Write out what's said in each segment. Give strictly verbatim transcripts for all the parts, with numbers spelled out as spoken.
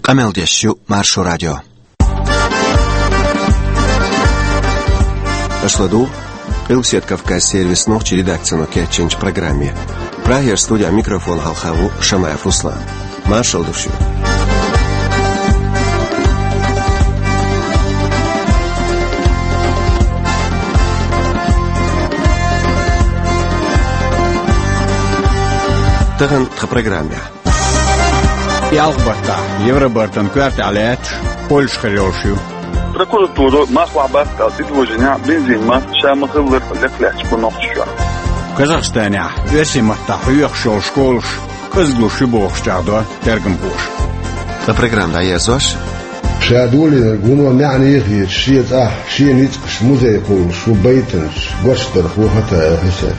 Qameldeshu Marsho Radio. Ашладу, Илсет Кавказ сервис ночи редакцию Кетченч программе. Прагер студия микрофон Халхаву Шамаев Руслан. Маршал душу. Таган в программе. Ялбата, Евробартон, кварталет, Польша решил. Прокуратура махвабат отвожения бензин мас шамахлер лекляч понохшо. В Казахстане весимата хуяхшо школш, казглуши бохштадо тергамбуш. На программе да язош. شادولي قولوا معني يخي شيء آه شيء نيتش مزيقون شو بيتنش واشتر هو حتى حسن.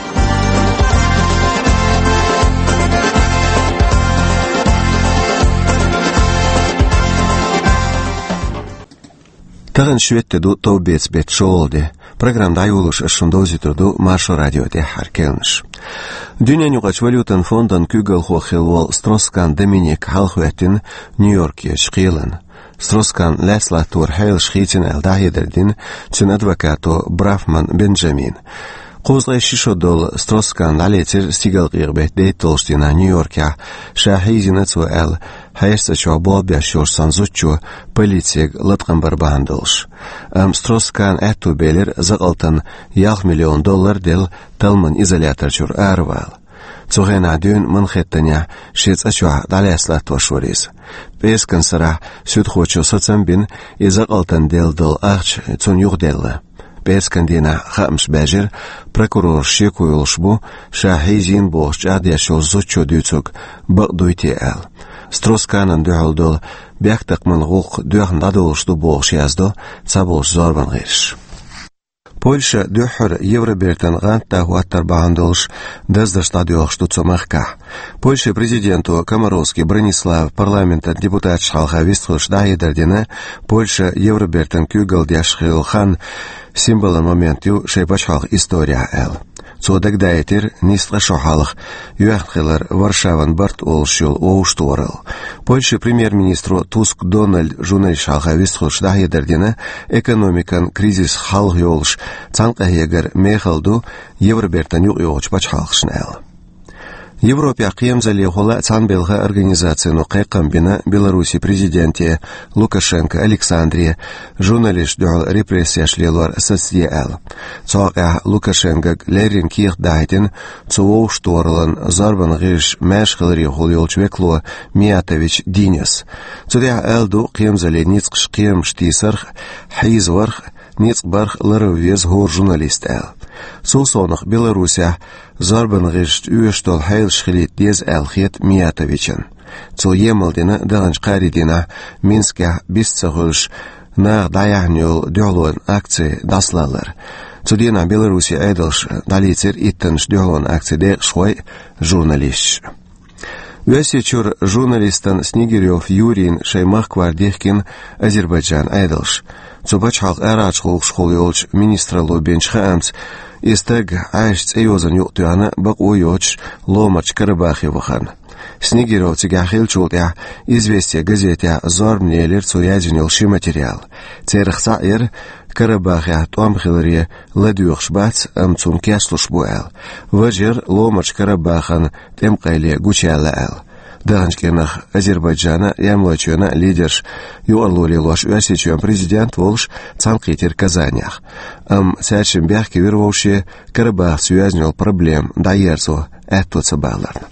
Таган шветтеду тобец бет шолде. Программ дайулуш ашундозитурду Маршо радио де харкелнш. Дюнянюгач валютан фондан кюгал хохилвал Строскан Доминик Халхуэтин Нью-Йорке шхилан. Строскан Леслатур Хейл шхитин элдахидердин чин адвокату Брафман Бенджамин. Қозғай шишодол Строскан лалетер стигал ғирбет дейтолштина Нью-Йорке шахизина цу эл хайрса чо бобя шорсан зучу полициег латқан барбандылш. Ам Строскан әтту белер зағалтан ял миллион доллар дел талман изолятор чур арвал. Цуғена дюн Манхэттеня шец ачуа даляслат вашуриз. Пескан сара сүд хочу соцамбин и зағалтан дел дол ахч цун юғделі. Пескандина хамш бежер прокурор шекуйлшбу шахизин бош адяшол зучу дюцук багдуйти эл. Стросканан дюхалдол бяхтакман гук дюхндадолшту бош яздо цаболш зорбан гирш. Польша дюхр Евробертан ганта хуаттар баандолш даздашдадюхшту цомахка. Польша президенту Комаровский Бронислав парламента депутат шалха вистхуш дайдердина Польша Евробертан кюгал дяшхилхан символын моментю шейбачхалх история эл. Цодак дайтер нистла шохалх юахтхилар Варшаван барт олшул оушторыл. Польша премьер-министру Туск Дональд журнал шалха вистхуш дайдердина экономикан кризис халх йолш цанкахегер мехалду Евробертан югйоч бачхалхшн эл. Европе қиемзали хола цанбелға организацияну қайқамбина Беларуси президенте Лукашенко Александрия журналист дұл репрессияшлелуар сәсие әл. Цоға Лукашенко ләрін киық дайтын цуоу шторылын зарбан ғиш мәшқылри хол елчвеклу Миятович Динес. Цудя әлду қиемзали ницқш қием штисарх хайзварх ницқбарх ларовез ғор журналист әл. Сол сонық Беларусия зарбан ғишт үйештол хайл шхилит дез әлхет Миятовичен. Цол емалдина дағанч қаридина Минске бисцағылш нағ даяғнел дұғлуын акции даслалар. Цудина Беларусия айдылш далицер иттінш дұғлуын акции дек шхой журналист. Весечур журналистан Снегирев Юрин Шаймах Квардехкин Азербайджан айдылш. Цубачхалк арачхулк шхолйолч министра лобенч хаамц истег айшц эйозан юқтуяна бак ойоч ломач Карабахевахан. Снегирев цигахил чултя известия газетя зормнелер цуядинил ши материал. Церхса эр Карабахя туамхилари ладюхшбац амцун кяслушбуэл. Важер ломач Карабахан темкайле гучалаэл. Дағанчкенах Азербайджана ямлачуяна лидерш юарлули лош уасичуян президент волш цанкитер Казанях. Ам сәчим бяхки вирвоши Карабах сюязнил проблем дайерцу әттуца баларн.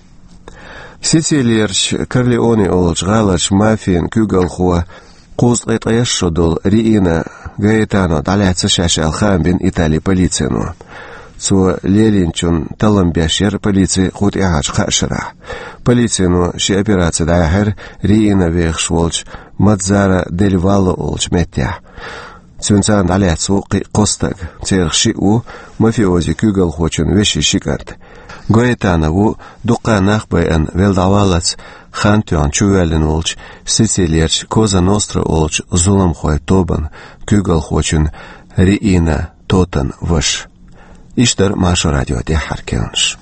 Сицилиерч Карлеоне олч галач мафиен кюгалхуа Қоз қайтаяшшодол Риина Гаэтано даляца шаши алхамбин Италии полицияну. Цу Лелинчун таламбяшер полиции худ ягач хашира. Полицияну ши операция дайхер Риина вехшволч Мадзара дель Валло олч меття. Цунцан даляцу қостаг церхши у мафиози кюгал хочун веши шикарт. Гаэтанову дуқанах баян велдавалац хантуан чувелин олч Сицилиерч Коза Ностра олч зулам хой тобан кюгал хочун Риина тотан ваш. Иштар Маршо радио де харкелнш.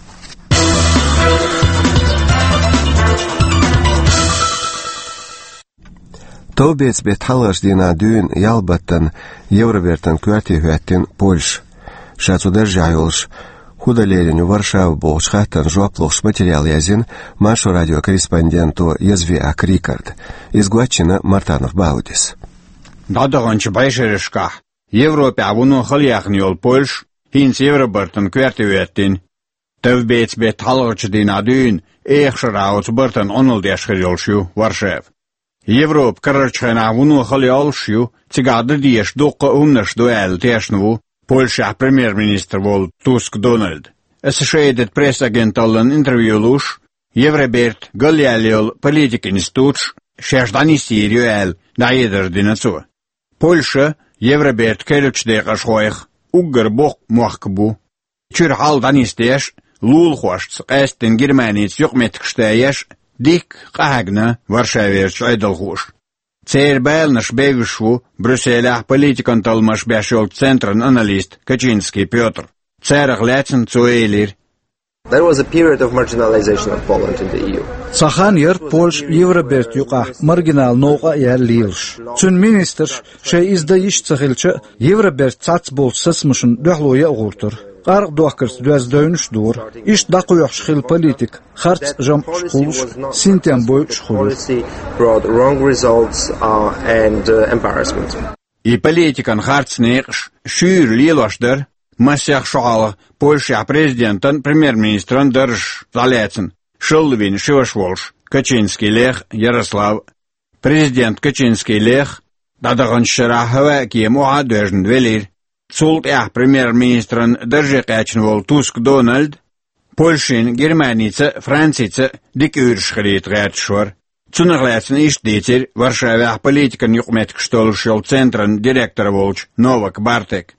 Tobets bet halgarsdina dyn jalbatan Евроверtan kyötihyöttin Polsh. Шацу державилш худолереню Варшавы болчхатан жуаплохш материал язин машу радиокорреспонденту Язви Акрикард. Изгвачина Мартанов Баудис. Дадагонч байшеришка. Европе авуну хальяхниол Polsh, хинс Евробертен kyötihyöttin. Tobets bet halgarsdina dyn eexraut Berten onoldiashgeriolshu Warshav. Европ карачхана авуну хальялшю цигады диеш доққа умнаш дуэл тешнву Польша премьер-министр вол Туск Дональд. Associated Press агенталлан интервьюлуш Евроберт галялиол политик институтш шеждани сирюэл даедер динацу. Польша Евроберт келючдега шхойх уггар бох муахкбу. Чур хал данистеш лул хвашц эстен Германиец юкметкштаяш дик қагна Варшаверч айдалхуш. Цейр байлнаш бевишу Брюсселях политикан талмаш бяшол центран аналист Качинский Петр. Церах лятин цуэлир. There was a period of marginalization of Poland in the E U. Сахан ер Польш Евроберт юқа маргинал ноға ер лилш. Цун министр шей изда иш цахилчы Евроберт цац бол сысмышын дөхлоя ұғыртыр. Qarq doqkırs düz dönüş dur. İş daqıyıq şxil politik. Xarç jam şxuluş sinten boy şxuluş. Brought wrong results uh, and uh, embarrassment. И политикан xarç neqş şür lilaşdır. Masyak şoğalı Polşa prezidentın premier-ministran dırış zaletsin. Şılvin Şivashvolş Kaczynski Lech Yaroslav. Prezident Kaczynski Lech dadağın şırahıva ki muha döjün velir. Султ ях премьер-министран держекачен вол Туск Дональд, Польшин, Германица, Францица, дикюршхрит гатшвар. Цунаглацен иш дитер, Варшавях политикан юкметкштолшел центран директор волч Новак Бартек.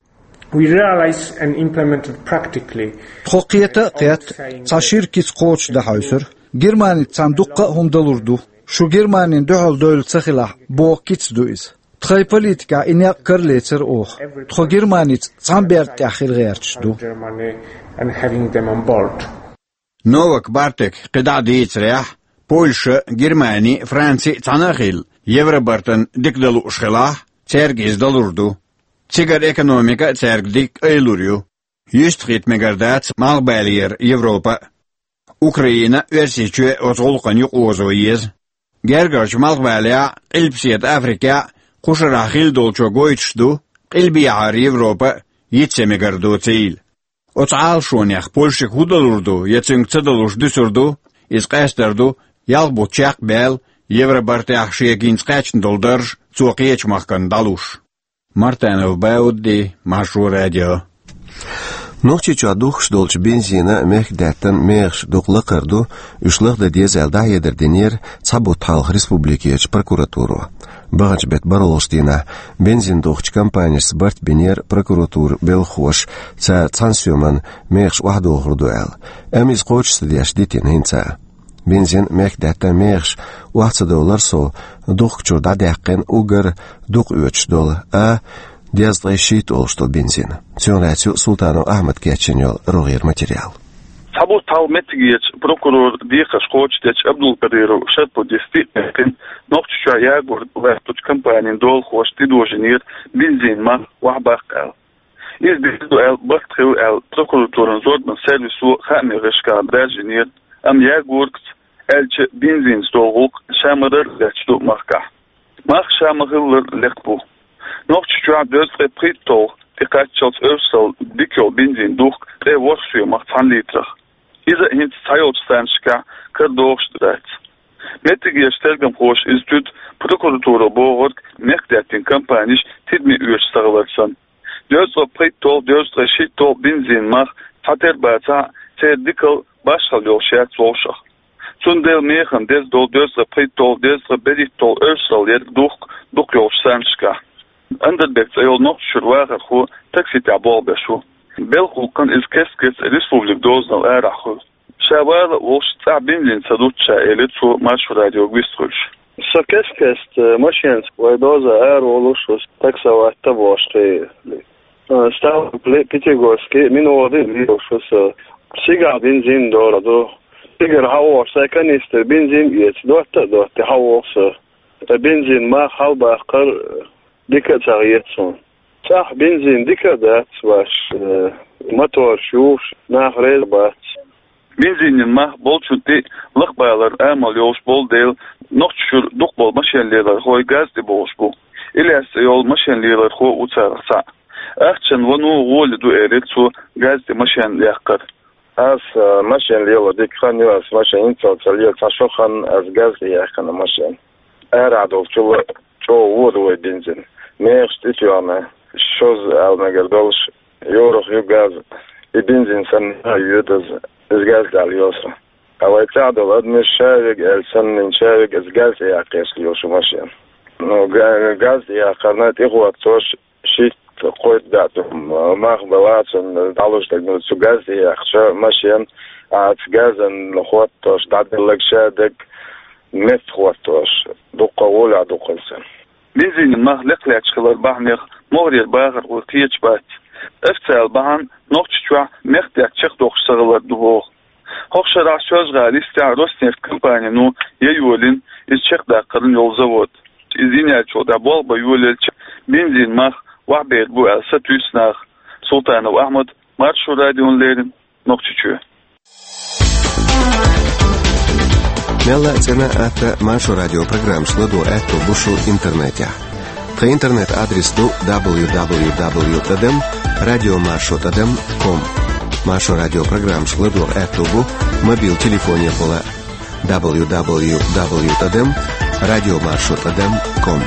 We realized and implemented practically. Хокията кят цашир кис коч да хайсыр. Германи цандукка хумдалурду. Шу Германин дөхөл дөйл цахила бо кits дуиз. Тхай политика иня карлецер ох. Тхо Германиц цамберт яхил герчду. Новак Бартек қида дейцрях Польша, Германия, Франция цанахил Евробертен дикдалу шхилах цергиз далурду. Цигар экономика цергдик эйлурю. Юст хитмегардац малбалиер Европа. Украина версиче озолқан юқозоиез. Гергач малбалия илпсиет Африка Кушарахил долчо гойчду, илбияр Европа, йитсемегарду цейл. Оцаал шонях Польшик худалурду, яцинг цедалуш дюсурду, изкайстерду, ялбу чак бел, Евробартях шиегин скачн долдырж, цуақиеч махкан далуш. Мартанов Баудди, Машу радио. Нохчичу адух долч бензина мехдаттан мехш дуклыкырду, үшлыгды дезел дайедерденер Цабутал республикиеч прокуратуру. Багач бет баролштина бензин духч компанияс барт бенер прокуратур белхош ца цансюман мехш вахдохрудуэл. Эмиз қочсы деш дитин хинца. Бензин мехдаттан мехш вахца доллар со духчу дадяқен угар дух үч дол, а Дезлай шит олштол бензин. Цюнрацю Султану Ахмад Кяченьол рогир материал. Цабутал метгиеч прокурор Дихаш Хочтеч Абдул Кадиров шатпо деститнекин нохчуа ягур вертуч компанин дол хош тидоженир бензин ма вахбахкал. Из бизду эл бахтхил эл прокуратуран зодман сервису хами решка браженир ам ягуркс элче бензин столгук шамырыр лечду махка. Мах шамыгылыр лекпу. Нохчуа дözre притол Dikatschals Örsel dikjol benzin duch tre worsfju macht van liter. Isa hint tajolstanska kardorstret. Mettige stergam hoş institut prokuratura borg merkdatin kampanisch tidmi uurstaglarsan. Dözre pritol dözre shitol benzin mach hater bata te dikkel bashal yolshat zolshach. Zundel megen des dol dözre pritol dözre beditol Örsel yer duch duch yolstanska. Anderbeek zei nog schurwager goed taxi tabal besho. België kan is keskes Republiek Doosnal erg goed. Shawal was tabinlin sadutcha elitso marsh radio gwistrush. Sa keskes machines way doza er olushus taxa wa taboshte. Stav Pitigorski minodi liushus siga benzin dorado. Sigar hawo sekanister benzin yet dotta dotta hawo بنزين ما حلبة قر ديكا تغييرتون صح بنزين ديكا دات واش موتور شوف ناخريز بات بنزين ما بولشتي لقبالر امل يوش بول ديل نقشر دقبل ماشين ليلر هو غاز دي بوشبو إلياس يول ماشين ليلر هو وتسارسا أختشن ونو غول دو إيريتسو غاز دي ماشين ليقر أس ماشين ليلر ديك خانيو أس ماشين إنتو تساليو تشوخن أس غاز دي يقن ماشين أرادول شو شو وودو بنزين ميرش تيتيوانا شوز أو نقدرش يوروخ يو غاز بنزين سن يودز إز غاز داليوسا أو يتعدل أدمي الشارق السن شارق إز غاز يقيس ليوشو ماشين نو غاز يقنات إخوة توش شيت قويت داتهم ماخ بلاتن دالوش تقنو تسو غاز يقشا ماشين عاد غازن لخوات توش دادن لك شادق مت خوات توش دوقا ولا دوقا السن بنزين ما لقلع تشخلر بحنيخ مغري الباغر وقتيتش بات افتال بحن نوكتشوا مختيك تشخ دوخ سغلر دوغ هوخشرا söz galistya Rosneft kompaniya nu yeyolin iz çekda qırın yol zavod izin çoda bol ba yolel benzin mah wahbet bu alsa tüsnach Sultanov Ahmed Marsho radionlerin nokçuçu Mella цена ата Marsho radio program шладу эту бушу интернете. Та интернет адрес ду дабл ю дабл ю дабл ю точка ди эм радио marsho точка ди эм ком Marsho radio program шладу эту бу мобил телефоне пола дабл ю дабл ю дабл ю точка ди эм радио marsho точка ди эм ком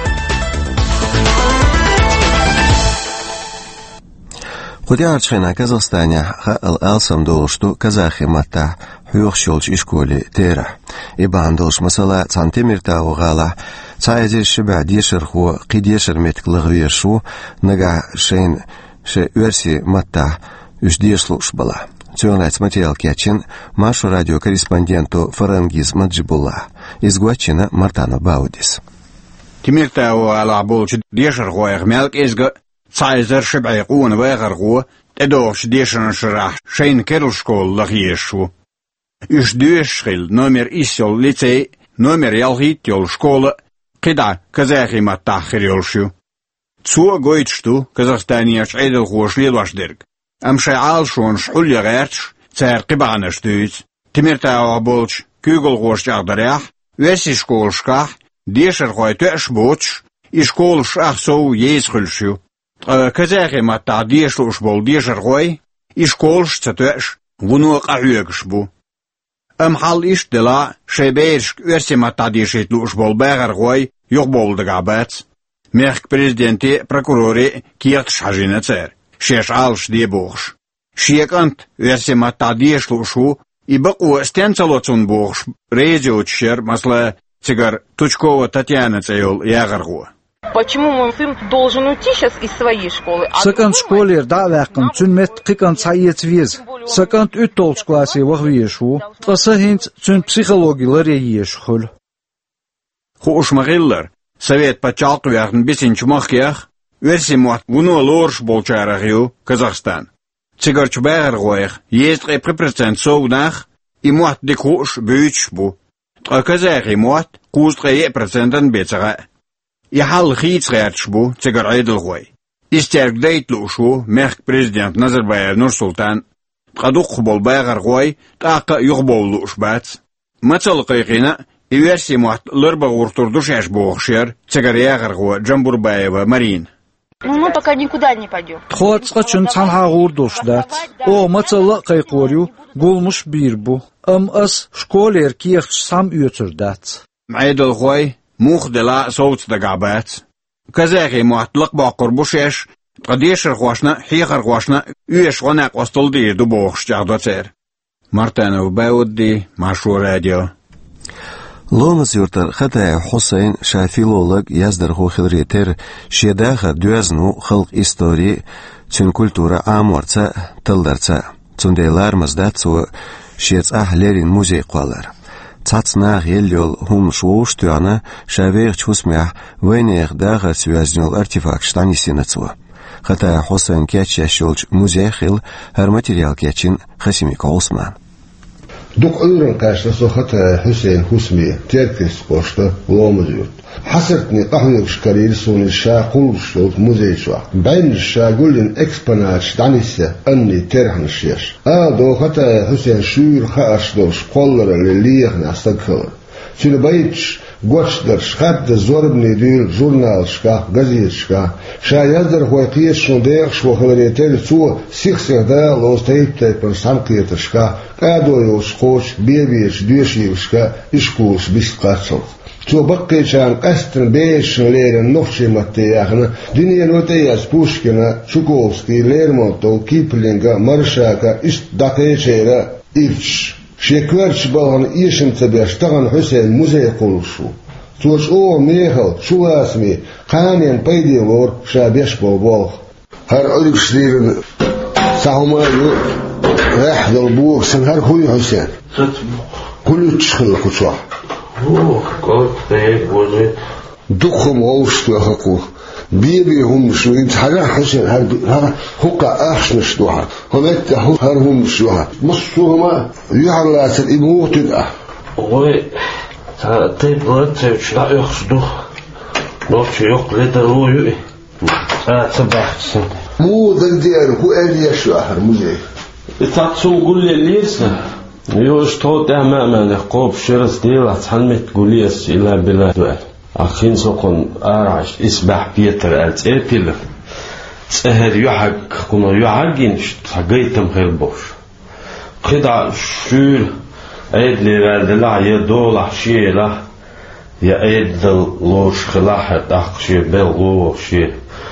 Худяр чхена Казахстане хал алсам долшту казахи мата хюхшолч ишколе тера ибан долш масала сантиметр угала цайзер шиба дешер ху қидешер метклыгышу нага шейн ше верси мата үждешлуш бала Цёнайц материал кечин Marsho радио корреспонденту Фарангиз Маджибулла из Гуачина Мартана Баудис Тимирта угала болч дешер ху мелк изга Цайзер шибай قون وغرغو تدوش ديشن شرح شين كيرل شكول لغيشو إش دوشخل نومر إسيول ليتي نومر يلغيت يول شكول قدا كزاخي ما تاخر يولشو تسوى قويتشتو كزاخستانيش عيدل خوش ليلواش درق أم شعال شون شحول يغيرتش تسير قبعنش دويت تمرتاو بولش كيغل خوش اغدريح ويسي شكول شكاح ديشر خوي تأش بوتش إشكول شاخ سو يزخلشو كزاخي ما تعديش لوش بول ديشر غوي إشكولش تتوش ونوق أعيقش بو أم حال إش دلا شبيرش ورسي ما تعديشيت لوش بول باغر غوي يقبول دقابات ميخك بريزدنتي بروكوروري كيرتش حاجينة تسير شيش عالش دي بوغش شيك أنت ورسي ما تعديش لوشو يبقوا استنسلوتون بوغش ريزيو تشير مثلا تيجر توچكوة تاتيانا تسيول ياغر غوي Почему мой сын должен уйти сейчас из своей школы? Sakant школер давякын цүнмет қиқан цайет вез. Sakant үттолч классе вағвиешу. Қасахинц цүн психологилар ейешхул. Хош мағиллар, совет пачалқы яғын бесінші мақияқ, верси муат вуну лорш болчарағиу Казахстан. Цигарч бәғір ғойық, езді процент соудақ, и муат дек хош бүйч бу. Казахи муат қуздға процентан бецаға. يحل خيط غير شبو تجر عيد الغوي استرق ديت لوشو مخ بريزيدنت نظربايف نور سلطان قدوق قبول باغر غوي تاقا يغبول لوش بات مثل قيقينا يوارسي موات لربا ورطردوش يشبوغشير تجر ياغر غوي جنبور بايفا مارين Ну, мы пока никуда не пойдем. Тхуатска чун цанха гурдушдат. О, мацала кайқорю гулмуш бирбу. Ам ас школер киерч сам үтүрдат. عيد الغوي موخ دلا صوت دقابات كزاغي معطلق باقر بوشيش قديش رغواشنا حيخ رغواشنا يوش غناق وصل دي دبوخش جاغدو تسير مارتانا وباود دي Marsho راديو Ломас юртар хата Хусейн шафилолог яздыр хохилретер шедаха дуязну халк истории цун культура аморца тылдарца цундейлар маздацу шец ахлерин музей қуалар Цацнах еллёл хум шоуштуана шавех чусмях венех дага связнёл артефакт штанисинацу. Хата Хусейн кячашёлч музей хил хар материал кячин Хасимик Осман. Дук уйран кашта со хата Хусейн Хусми теркис кошта ломазют. حسرتني قهويش كرير سون الشاقول شوت موزيشوا بين الشاقول اكسبونات دانيسه اني ترحن الشيش اه دو خطا حسين شور خاش دوش قولر اللي يخنا استقر شنو بيتش قوشدر شخد زوربني دير جورنال شكا غازيت شكا شايزر هو قيس شوندير شو خلريتل سو سيخسر دا لوس تايب تايب سانقيت شكا قادو يوش خوش بيبيش ديشي شكا اشكوش بيسقاتل شو بقي شان قستن بيش ليرن نوخشي متياخنا دنيا نوتياس بوشكنا شوكوفسكي ليرمونتو كيبلينغا مارشاكا اش داكيشيرا إيش شكرش بالغن إيشن تبيشتغن حسين موزي قولشو توش أو ميخل شو اسمي قانين بيدي لور شابيش بوبوخ هر أوليك شريرن ساهما يو راح دلبوك سن هر خوي حسين كله تشخل لكو شوح اوه قلت بيك بوزي دخم غوشتو أخاقوه بيبي هم شوين حاجة حسين هذا هقا أحسن شدوها هم يتحو هرهم شدوها مصوهما يحرلات الإبوه تدأ وي طيب غلطة شلا يخصدو نوتي يقل دروي سبح سن مو ذل ديار هو ألي يشوهر مزي تاتسو قول لي ليسا يوش توت أماما نقوب شرس ديلا تحلمت قوليس إلا بلا دوال أخين سوقن أرعش إسبح بيتر ألت إيبيل سهر يحق كنا يحقين حقيتم خير بوش قدع شول أيد لي رادلا يدول شيلا يا أيد لوش خلاح تحقشي بلغو شي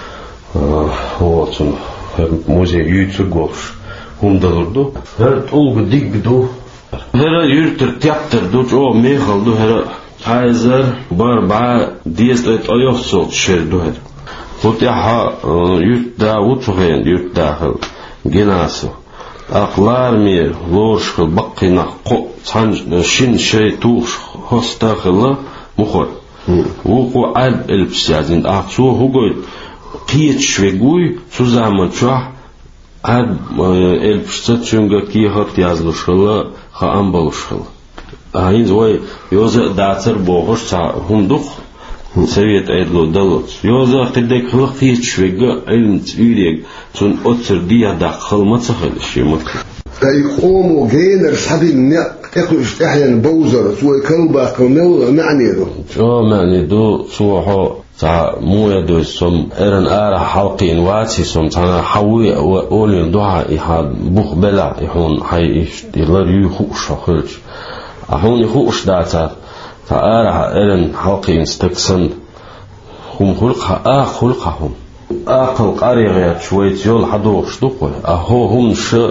هو تن موزي يتسقوش هم دلردو هر تقول ديك دو هر يرتر تياتر دوش أو ميخل دو هر حاضر بار با دیست ات آیوف صوت شر دوهر خودی ها یوتا وطفين یوتا خل جناسو أقلار مير لورش خل بقي نقو تانج شين شيء توش هستا خلا مخور وقو عد البسيازين أقصو هو قول قيت شويقوي سوزامن شوح عد البسيات شونغا كي هات يازلوش خلا خا أنبالوش خلا هين زوي يوزا داتر بوغش تا هم دخ سويت ايدلو دلوت يوزا قدك خلق فيه شويقا علم تيريق تون اتر ديا داخل ما تخل شي مكتب يقوموا جينر صحابي النق اخرج احيانا بوزر سوى كلبا قمل معني دو شو معني دو سوى تا مو يدو سم ارن ارى حلقين واتي سم تانا حوي اولين دوها احاد بوخ بلا يحون حي ايش يلر يخوش خرج أهون يخوش داتا فأرى إلن حلقين استكسن هم خلقها آه خلقهم آقل قريغيات شويت يول حدوش دقوي أهو هم شو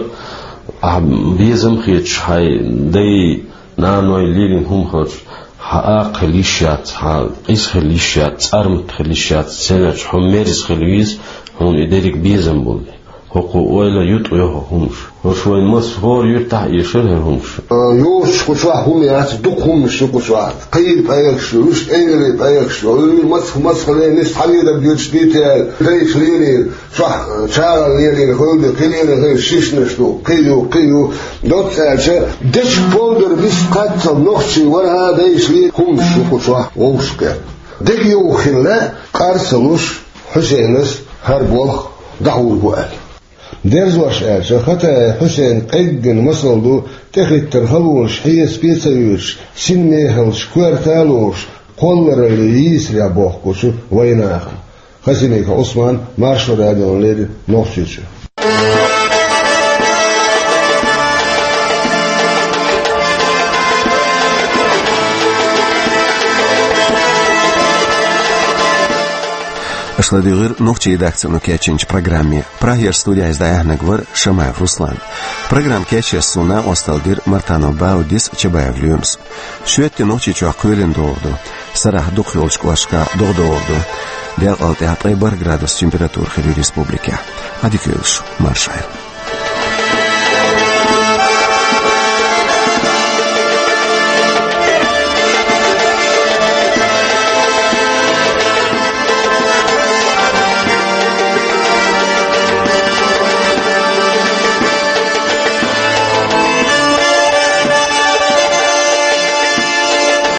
بيزم خيتش هاي دي نانوي ليلين هم خرج ها خليشات ها قيس خليشات أرمت خليشات سنج هم ميرس خليز هون إدريك بيزم بولي هو ولا يطيوه همش وشوين مسفور يرتاح يشره همش يوش كشوا هم ياس دق همش كشوا قيل بايكش وش إنجلي بايكش ومسف مسف لين نستحيل ده بيجش ديتال ليش ليني صح شارع ليني هود كلين غير شيش نشتو قيلو قيلو دوت أشياء دش بولدر بيس قاتل نخشي ولا هذا إيش ليه همش كشوا وش كه دقيو خلا قارسلوش حسينس هربوخ دعوه بقال درزوش آشا خطا حسين قيقن مصلدو تخيط ترهلوش حيس بيسايوش سن ميهلش كوارتالوش قولر اللي يسرع بوخكوشو ويناخا خسينيك عثمان مارشو راديون ليدي نوخشيشو Ашлади гыр ногчи редакцияну кечинч программе. Прагер студия издаяхна гвар Шамаев Руслан. Программ кече суна осталдир Мартано Баудис Чебаев Люмс. Шуетти ногчи чуакуэлин доорду. Сарах дух ёлчкуашка догдоорду. Дел алты атай бар градус температур хири республика. Адикюлш Маршайл.